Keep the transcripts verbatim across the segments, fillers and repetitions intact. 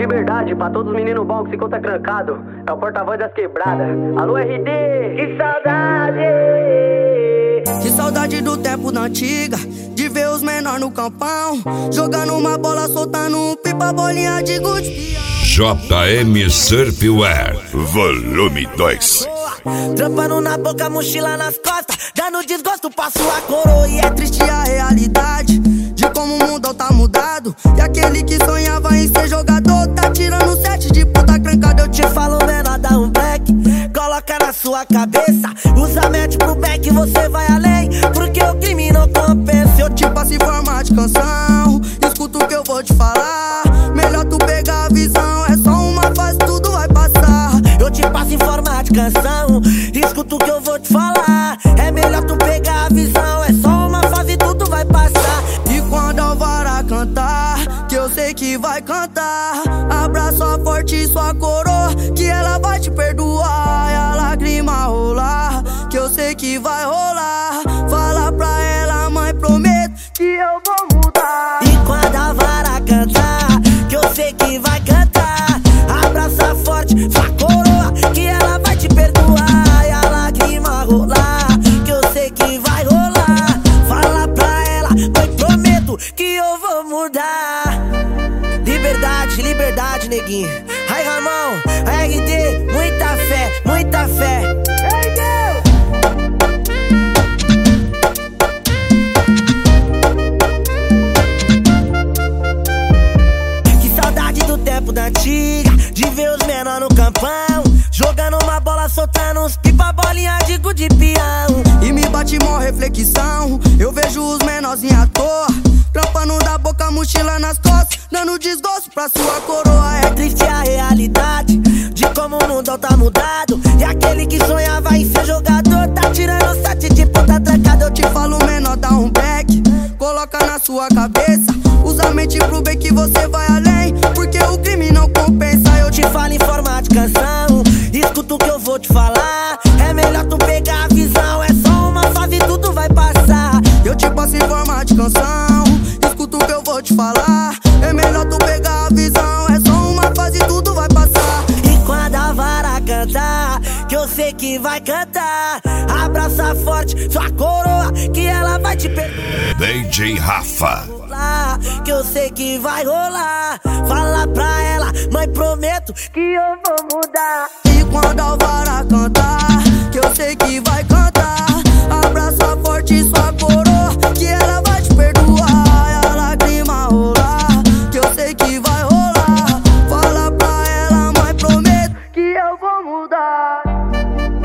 Liberdade pra todos os meninos bons que se conta trancado. É o porta-voz das quebradas. Alô R D, que saudade! Que saudade do tempo da antiga, de ver os menor no campão, jogando uma bola, soltando um pipa, bolinha de gude. J M Surfwear, volume dois. Trampando na boca, mochila nas costas, dando desgosto pra sua coroa. E é triste a realidade de como o mundo tá mudado. E aquele que sonhava em ser jogador tá tirando sete de puta crancada. Eu te falo, menor, dá um black, coloca na sua cabeça, usa match pro back, você vai além, porque o crime não compensa. Eu te passo em forma de canção, escuta o que eu vou te falar. Melhor tu pegar a visão, é só uma fase, tudo vai passar. Eu te passo em forma de canção, escuta o que eu vou te falar. É melhor tu pegar a visão, é só uma fase, tudo vai passar. E quando a Alvara cantar, que eu sei que vai cantar, abraça forte sua coroa, que ela vai te perdoar. E a lágrima rolar, que eu sei que vai rolar. Fala pra ela, mãe, prometo que eu vou mudar. E quando a Alvara cantar, que eu sei que vai cantar, abraça forte sua coroa, que ela vai te perdoar. E a lágrima rolar, que eu sei que vai rolar. Fala pra ela, mãe, prometo que eu vou mudar. Liberdade, liberdade, neguinho. Ai, Ramão, a R D, muita fé, muita fé. Que saudade do tempo da antiga, de ver os menor no campão, jogando uma bola, soltando uns pipa, bolinha de gude peão. E me bate mó reflexão, eu vejo os menorzinhos à toa, trampando da boca, mochila nas costas, dando desgosto pra sua coroa. É triste a realidade de como o mundo tá mudado. E aquele que sonhava em ser jogador tá tirando sete de ponta trancada. Eu te falo, menor, dá um back, coloca na sua cabeça, usa a mente pro bem, que você vai além, porque o crime não compensa. Eu te falo em forma de canção, escuta o que eu vou te falar. É melhor tu pegar a visão, é só uma fase, tudo vai passar. Eu te passo em forma de canção, escuta o que eu vou te falar. É melhor tu pegar a visão, é só uma fase, tudo vai passar. E quando a Alvara cantar, que eu sei que vai cantar, abraça forte sua coroa, que ela vai te perdoar. D J Rafa, que eu sei que vai rolar. Fala pra ela, mãe, prometo que eu vou mudar. E quando a Alvara cantar, que eu sei que vai cantar, abraça forte sua coroa, que ela vai te perdoar. E a lágrima rolar, que eu sei que vai rolar. Fala pra ela, mãe, prometo que eu vou mudar.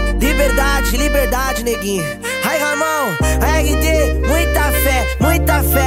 Liberdade, liberdade, neguinho. Ai, Ramão, a R D, muita fé, muita fé.